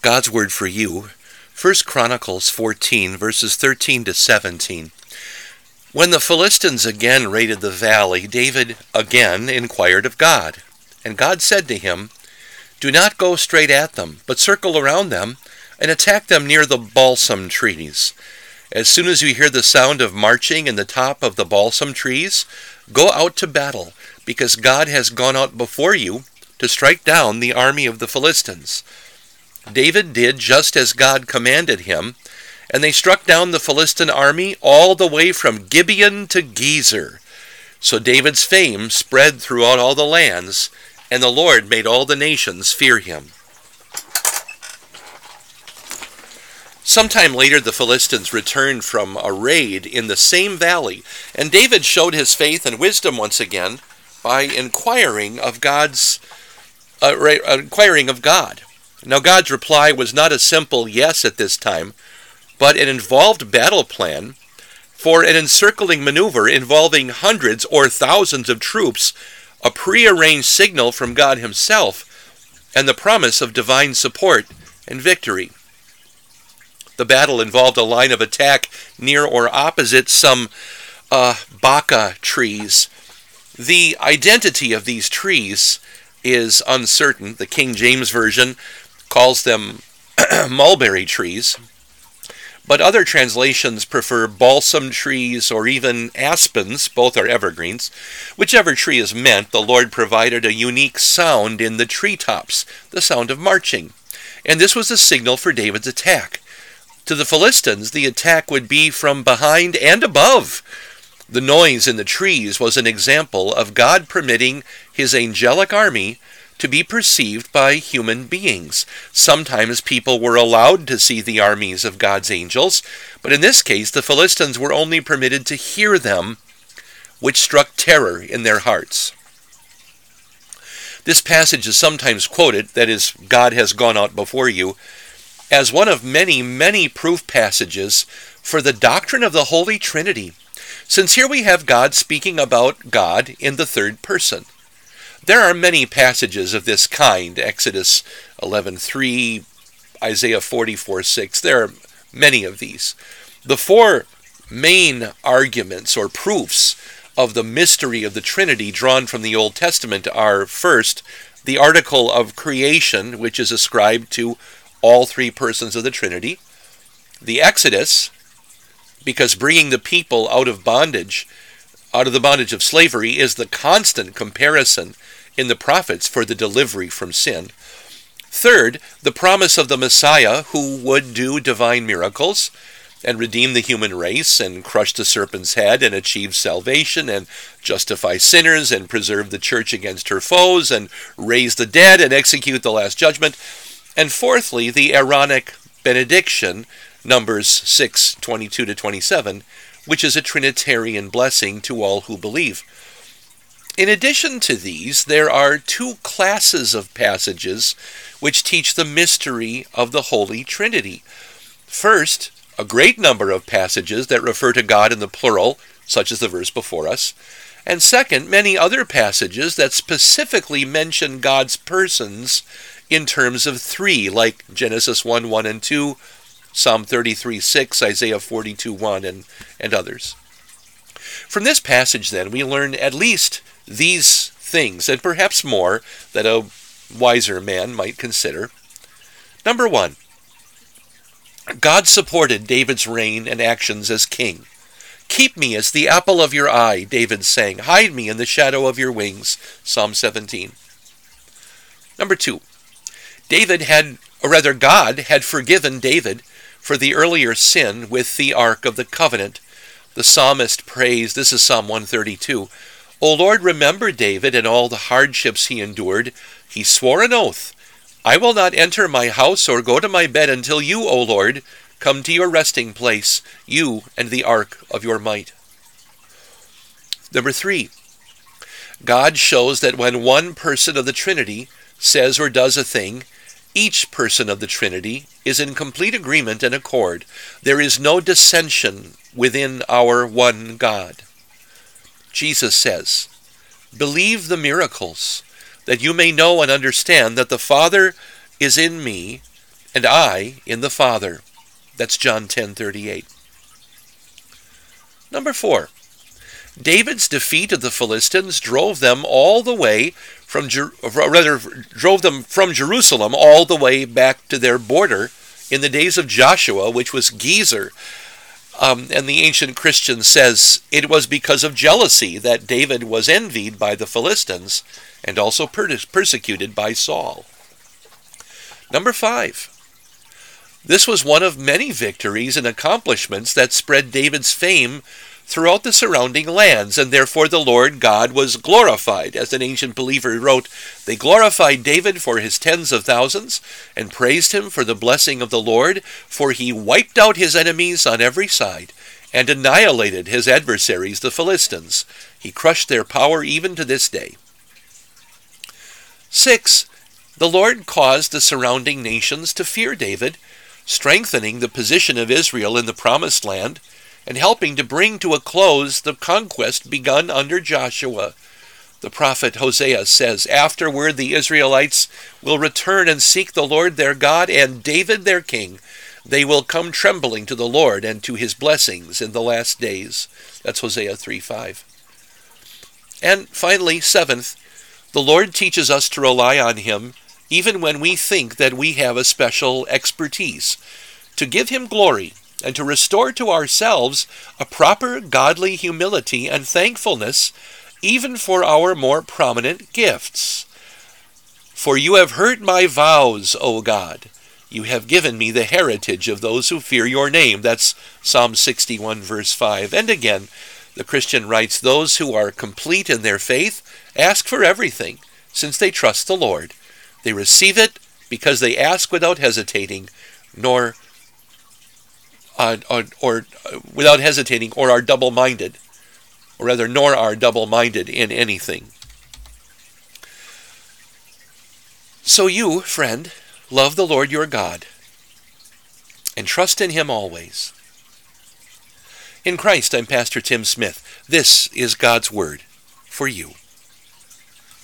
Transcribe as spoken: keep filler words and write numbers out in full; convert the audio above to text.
God's word for you, First Chronicles fourteen, verses thirteen to seventeen. When the Philistines again raided the valley, David again inquired of God. And God said to him, "Do not go straight at them, but circle around them and attack them near the balsam trees. As soon as you hear the sound of marching in the top of the balsam trees, go out to battle, because God has gone out before you to strike down the army of the Philistines." David did just as God commanded him, and they struck down the Philistine army all the way from Gibeon to Gezer. So David's fame spread throughout all the lands, and the Lord made all the nations fear him. Sometime later, the Philistines returned from a raid in the same valley, and David showed his faith and wisdom once again by inquiring of God's uh, inquiring of God. Now, God's reply was not a simple yes at this time, but an involved battle plan for an encircling maneuver involving hundreds or thousands of troops, a prearranged signal from God himself, and the promise of divine support and victory. The battle involved a line of attack near or opposite some uh, baka trees. The identity of these trees is uncertain. The King James Version calls them mulberry trees, but other translations prefer balsam trees or even aspens. Both are evergreens. Whichever tree is meant, the Lord provided a unique sound in the treetops, the sound of marching, and this was the signal for David's attack. To the Philistines, the attack would be from behind and above. The noise in the trees was an example of God permitting his angelic army to be perceived by human beings. Sometimes people were allowed to see the armies of God's angels, but in this case the Philistines were only permitted to hear them, which struck terror in their hearts. This passage is sometimes quoted, that is, God has gone out before you, as one of many, many proof passages for the doctrine of the Holy Trinity, since here we have God speaking about God in the third person. There are many passages of this kind, Exodus eleven three, Isaiah forty-four six. There are many of these. The four main arguments or proofs of the mystery of the Trinity drawn from the Old Testament are, first, the article of creation, which is ascribed to all three persons of the Trinity; the Exodus, because bringing the people out of bondage, out of the bondage of slavery, is the constant comparison in the prophets for the delivery from sin. Third, the promise of the Messiah who would do divine miracles and redeem the human race and crush the serpent's head and achieve salvation and justify sinners and preserve the church against her foes and raise the dead and execute the last judgment. And fourthly, the Aaronic benediction, Numbers six twenty-two to twenty-seven, which is a Trinitarian blessing to all who believe. In addition to these, there are two classes of passages which teach the mystery of the Holy Trinity. First, a great number of passages that refer to God in the plural, such as the verse before us. And second, many other passages that specifically mention God's persons in terms of three, like Genesis one one and two, Psalm thirty-three six, Isaiah forty-two one, and, and others. From this passage, then, we learn at least these things, and perhaps more, that a wiser man might consider. Number one, God supported David's reign and actions as king. "Keep me as the apple of your eye," David sang. "Hide me in the shadow of your wings," Psalm seventeen. Number two, David had, or rather God had forgiven David for the earlier sin with the Ark of the Covenant. The psalmist prays, this is Psalm one thirty-two, "O Lord, remember David and all the hardships he endured. He swore an oath, 'I will not enter my house or go to my bed until you, O Lord, come to your resting place, you and the ark of your might.'" Number three, God shows that when one person of the Trinity says or does a thing, each person of the Trinity is in complete agreement and accord. There is no dissension within our one God. Jesus says, "Believe the miracles, that you may know and understand that the Father is in me, and I in the Father. That's John ten thirty-eight. Number four. David's defeat of the Philistines drove them all the way from, Jer- rather, drove them from Jerusalem all the way back to their border in the days of Joshua, which was Gezer. Um, and the ancient Christian says it was because of jealousy that David was envied by the Philistines and also per- persecuted by Saul. Number five. This was one of many victories and accomplishments that spread David's fame throughout the surrounding lands, and therefore the Lord God was glorified. As an ancient believer wrote, they glorified David for his tens of thousands, and praised him for the blessing of the Lord, for he wiped out his enemies on every side, and annihilated his adversaries, the Philistines. He crushed their power even to this day. Six, the Lord caused the surrounding nations to fear David, strengthening the position of Israel in the Promised Land, and helping to bring to a close the conquest begun under Joshua. The prophet Hosea says, afterward the Israelites will return and seek the Lord their God and David their king. They will come trembling to the Lord and to his blessings in the last days. That's Hosea three five. And finally, seventh, the Lord teaches us to rely on him even when we think that we have a special expertise, to give him glory, and to restore to ourselves a proper godly humility and thankfulness, even for our more prominent gifts. For you have heard my vows, O God. You have given me the heritage of those who fear your name. That's Psalm sixty-one, verse five. And again, the Christian writes, those who are complete in their faith ask for everything, since they trust the Lord. They receive it because they ask without hesitating, nor Uh, or, or uh, without hesitating, or are double-minded, or rather, nor are double-minded in anything. So you, friend, love the Lord your God, and trust in him always. In Christ, I'm Pastor Tim Smith. This is God's Word for you.